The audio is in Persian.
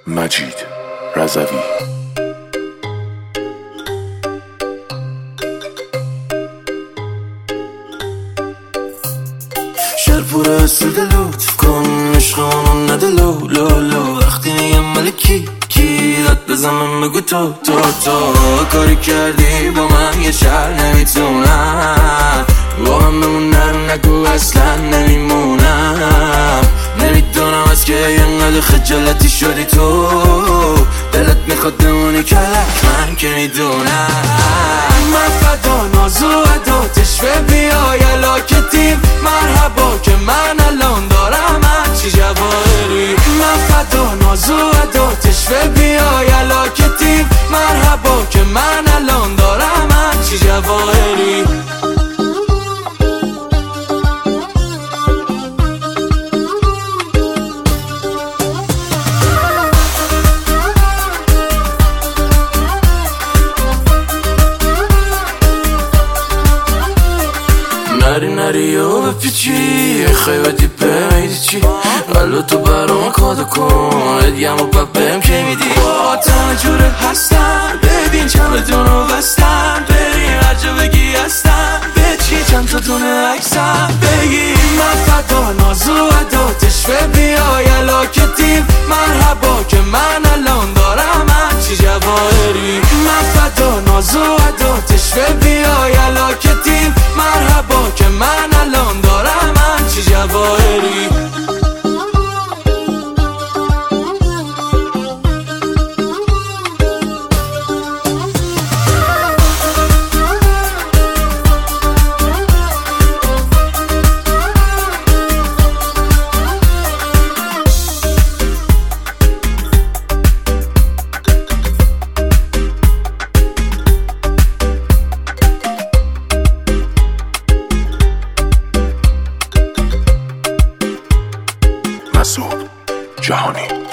مجید رضوی. شهر پر اسود لطف کن عشقانو نده لو لو لو. وقتی میگم ملکی کی داد بزنم بگو تو کاری کردی با من یه شهر نمیتونم با من بمونم نگو اصلا نمیمونم. نمیدونم از که اینقدر خجالتی شدی تو دلت میخواد بمونی کلک من که میدونم. من فدا ناز و عداتش و بیای علاکتیم مرحبا که من الان دارم هرچی جواهری. من فدا ناز و عداتش و بیای علاکتیم مرحبا که من الان دارم هرچی جواهری. نری و بپیچی خیلی دیپه میدی چی قلو تو برام کادو کن ادیم و بهم که میدی با تنها جوره هستم ببین چمدونو بستم بریم هر جا بگی هستم بچی چند تا دونه عکسم بگی. من فدا ناز و عداتش و بیای علاکتیم مرحبا که من الان دارم هرچی جواهری. من فدا ناز و عداتش و بیای علاکتیم مرحبا که من الان دارم هرچی جواهری. مسعود جهانی.